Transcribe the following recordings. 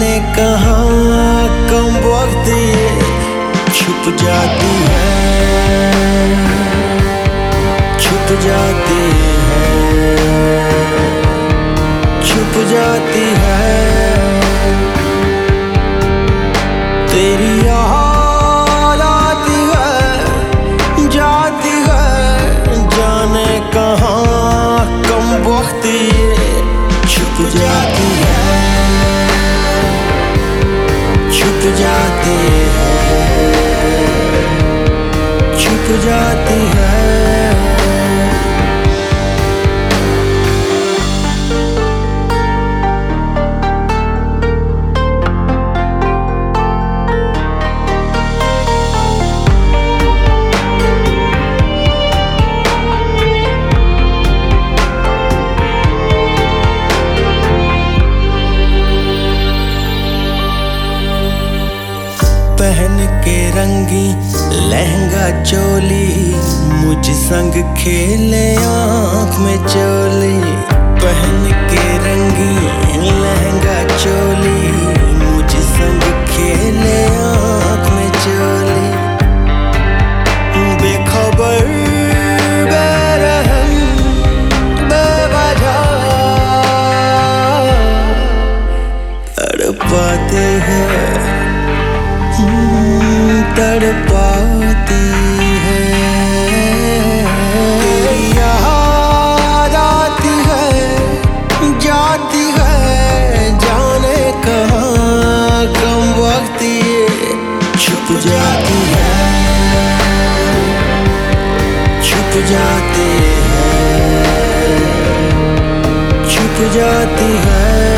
जाने कहाँ कम वक्त ये छुप जाती है, छुप जाती है, छुप जाती है। तेरी याद आती है, जाती है, जाने कहाँ कम वक्त ये छुप जाती है, छुप जाती है, छुप जाती है। पहन के रंगी लहंगा चोली, मुझ संग खेले आँख में चोली। पहन के रंगी लहंगा चोली, मुझ संग खेले आँख में चोली। बेखबर बेरहम बेवजह तड़पाते हैं, तड़पाती है। तेरी याद आती है, जाती है, जाने कहाँ कम वक्त ये छुप जाती है, छुप जाती है, छुप जाती है।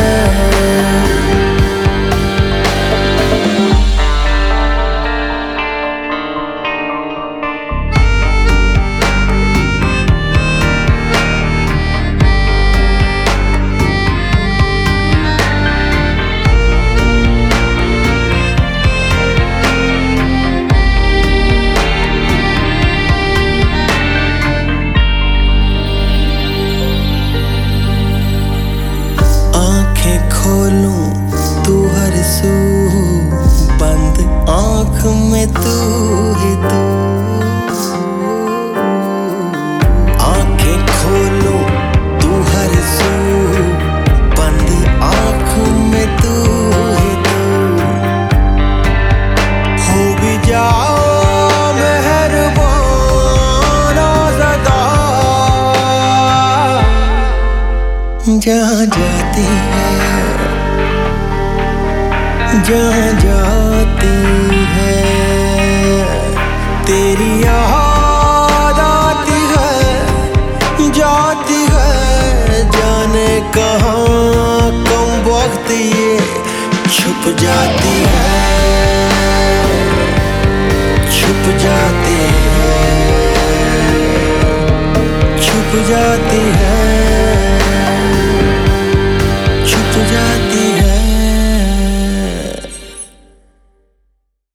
खोलूं तू हर सू, बंद आँख में तू ही तू। आँखें खोलूं तू हर सू, बंद आँख में तू ही तू। हो भी जाओ मेहरबान ज़दा, जहाँ जाती है, जहाँ जाती है। तेरी याद आती है, जाती है, जाने कहाँ कम वक्त ये छुप जाती है, छुप जाती है, छुप जाती है, छुप जाती है।